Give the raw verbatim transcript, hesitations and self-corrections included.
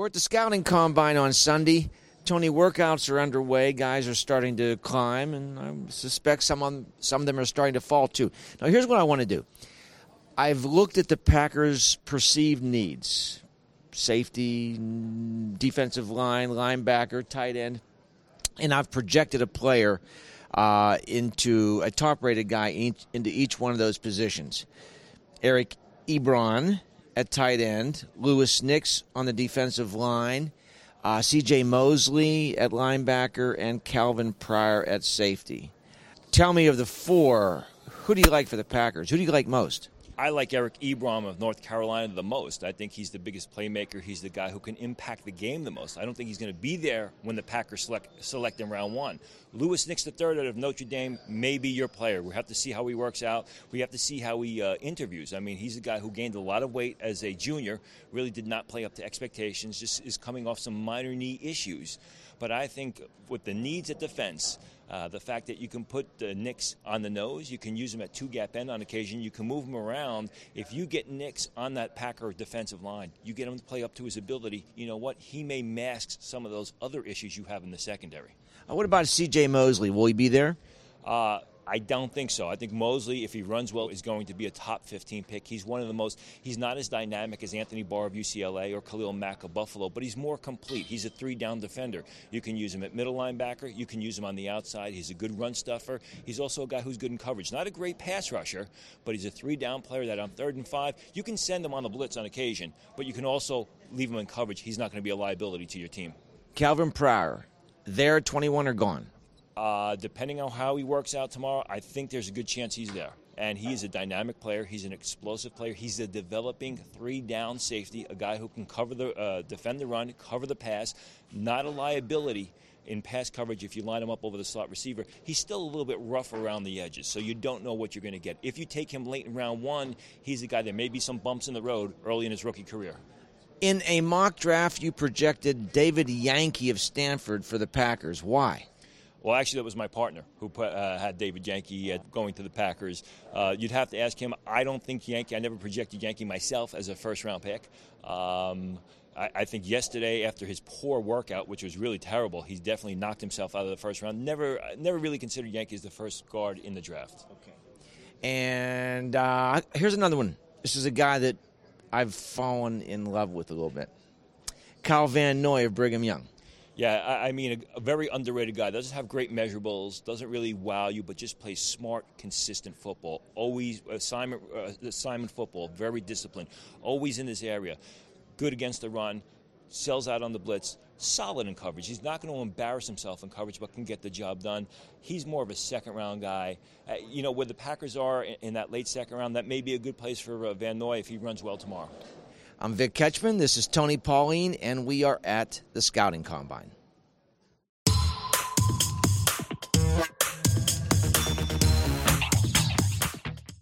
We're at the Scouting Combine on Sunday. Tony, workouts are underway. Guys are starting to climb, and I suspect some of, some of them are starting to fall too. Now, here's what I want to do. I've looked at the Packers' perceived needs: safety, defensive line, linebacker, tight end, and I've projected a player uh, into a top-rated guy each, into each one of those positions. Eric Ebron at tight end, Lewis Nix on the defensive line, uh, C J Mosley at linebacker, and Calvin Pryor at safety. Tell me, of the four, who do you like for the Packers? Who do you like most? I like Eric Ebron of North Carolina the most. I think he's the biggest playmaker. He's the guy who can impact the game the most. I don't think he's going to be there when the Packers select, select in round one. Lewis Nix the third out of Notre Dame may be your player. We have to see how he works out. We have to see how he uh, interviews. I mean, he's a guy who gained a lot of weight as a junior, really did not play up to expectations, just is coming off some minor knee issues. But I think with the needs at defense, Uh, the fact that you can put uh, Nix on the nose, you can use him at two-gap end on occasion, you can move him around. If you get Nix on that Packer defensive line, you get him to play up to his ability, you know what? He may mask some of those other issues you have in the secondary. Uh, what about C J Mosley? Will he be there? Uh, I don't think so. I think Mosley, if he runs well, is going to be a top fifteen pick. He's one of the most, he's not as dynamic as Anthony Barr of U C L A or Khalil Mack of Buffalo, but he's more complete. He's a three-down defender. You can use him at middle linebacker. You can use him on the outside. He's a good run stuffer. He's also a guy who's good in coverage. Not a great pass rusher, but he's a three-down player that on third and five, you can send him on the blitz on occasion, but you can also leave him in coverage. He's not going to be a liability to your team. Calvin Pryor, there at twenty-one or gone? Uh, depending on how he works out tomorrow, I think there's a good chance he's there. And he is a dynamic player. He's an explosive player. He's a developing three-down safety, a guy who can cover the uh, defend the run, cover the pass, not a liability in pass coverage if you line him up over the slot receiver. He's still a little bit rough around the edges, so you don't know what you're going to get. If you take him late in round one, he's a guy, there may be some bumps in the road early in his rookie career. In a mock draft, you projected David Yankee of Stanford for the Packers. Why? Well, actually, that was my partner who put, uh, had David Yankee at going to the Packers. Uh, you'd have to ask him. I don't think Yankee, I never projected Yankee myself as a first-round pick. Um, I, I think yesterday, after his poor workout, which was really terrible, he's definitely knocked himself out of the first round. Never never really considered Yankee as the first guard in the draft. Okay. And uh, here's another one. This is a guy that I've fallen in love with a little bit. Kyle Van Noy of Brigham Young. Yeah, I, I mean, a, a very underrated guy. Doesn't have great measurables, doesn't really wow you, but just plays smart, consistent football. Always assignment, uh, assignment football, very disciplined. Always in this area. Good against the run, sells out on the blitz, solid in coverage. He's not going to embarrass himself in coverage, but can get the job done. He's more of a second-round guy. Uh, you know, where the Packers are in, in that late second round, that may be a good place for uh, Van Noy if he runs well tomorrow. I'm Vic Ketchman. This is Tony Pauline, and we are at the Scouting Combine.